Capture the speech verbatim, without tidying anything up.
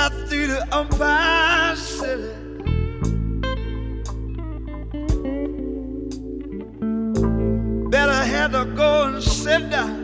out through the Empire City. Better had to go and sit down